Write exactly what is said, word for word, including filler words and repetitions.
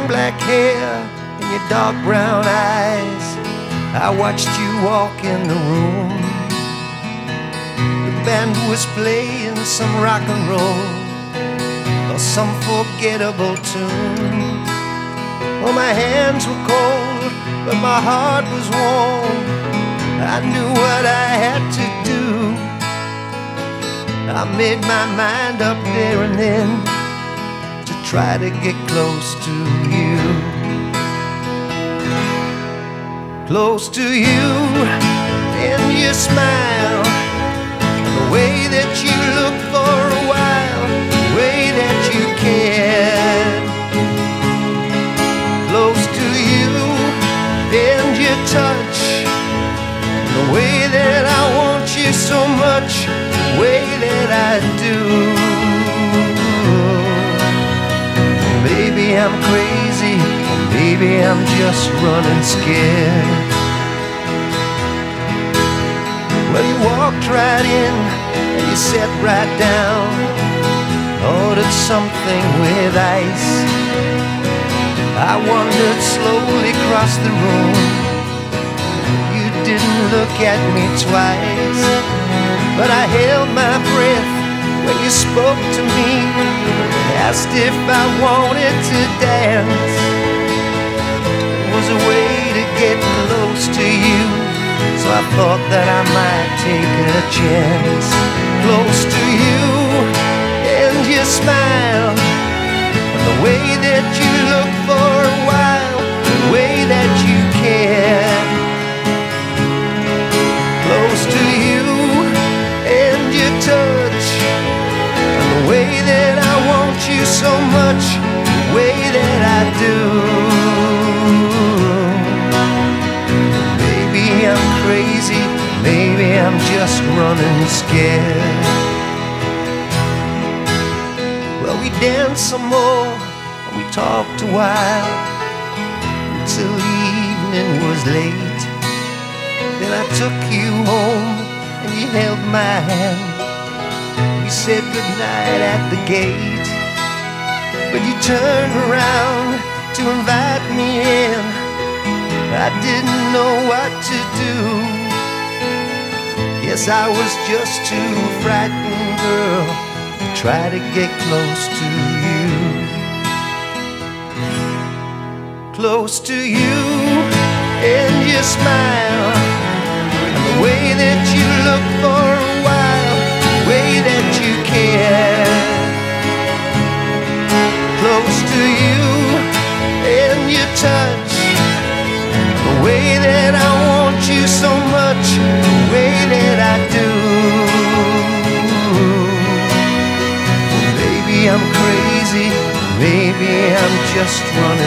black hair and your dark brown eyes. I watched you walk in the room. The band was playing some rock and roll or some forgettable tune. Well, my hands were cold, but my heart was warm. I knew what I had to do. I made my mind up there and then to try to get close to you. Close to you and your smile, the way that you look for a while, the way that you cared. Close to you and your touch, the way that I want you so much, the way that I do. Maybe I'm crazy, or maybe I'm just running scared. Well, you walked right in and you sat right down, ordered something with ice. I wandered slowly across the room. You didn't look at me twice, but I held my breath when you spoke to me, asked if I wanted to dance. It was a way to get close to you, so I thought that I might take a chance. Close to you and your smile, and the way that you look for a while, the way that you care. Close to you and your touch, and the way that I want you so much, the way that I do. Maybe I'm crazy, maybe I'm just running scared. Well, we danced some more, and we talked a while, until the evening was late. Then I took you home, and you held my hand. We said goodnight at the gate, but you turned around to invite me in. I didn't know what to do. Yes, I was just too frightened, girl, to try to get close to you. Close to you and your smile, and the way that you look for a while, the way that you care. Close to you and your touch, the way that I want you so much, the way that I do. Maybe I'm crazy, maybe I'm just running